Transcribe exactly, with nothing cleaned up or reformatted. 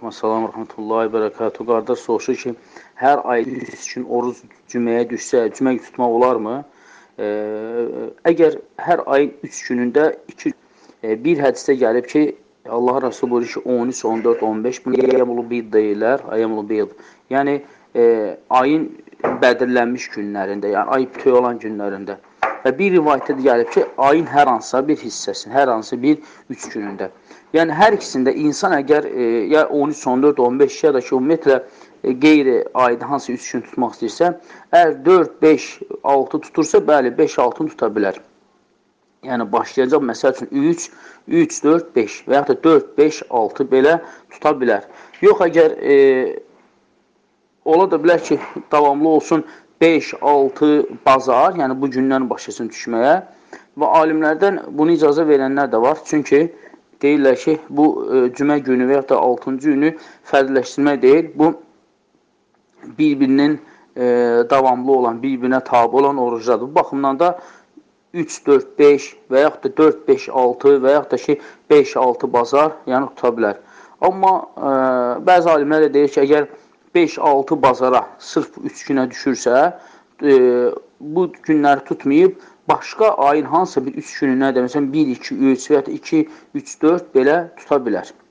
Aleyküm, salam, rəhmətullahi, bərəkatuhu. Qardaş soruşur ki, hər ay üç gün oruz cüməyə düşsə, cümə tutmaq olarmı? E, əgər hər ayın üç günündə iki, e, bir hədisdə gəlib ki, Allah Rəsulü buyurur ki, on üç, on dörd, on beş, bunu əyyəmul bid deyirlər, əyyəmul bid. Yəni, e, ayın bədirlənmiş günlərində, yəni ay bütöv olan günlərində. Və bir rivayətdə gəlib ki, ayın hər hansısa bir hissəsində, hər hansı bir üç günündə. Yəni, hər ikisində insan əgər e, ya on üç, on dörd, on beş ya da ki, ümumiyyətlə e, qeyri ayda hansı üç gün tutmaq istəyirsə, əgər dörd, beş, altı tutursa, bəli, beş, altı tuta bilər. Yəni, başlayacaq, məsəl üçün, üç, üç, dörd, beş və yaxud da dörd, beş, altı belə tuta bilər. Yox, əgər e, ola da bilər ki, davamlı olsun beş, altı bazar, yəni bu gündən başlasın düşməyə və alimlərdən bunu icazə verənlər də var. Çünki deyirlər ki, bu e, cümə günü və yaxud da altıncı günü fərqləşdirmək deyil. Bu, bir-birinin e, davamlı olan, bir-birinə tabi olan oruclardır. Bu baxımdan da üç, dörd, beş və yaxud da dörd, beş, altı və yaxud da ki, beş, altı bazar, yəni tuta bilər. Amma e, bəzi alimlər də deyir ki, əgər beş, altı bazara sırf üç günə düşürsə, e, bu günləri tutmayıb, başqa ayın hansısa bir üç günü nə deməksən, bir, iki, üç və ya iki, üç, dörd belə tuta bilər.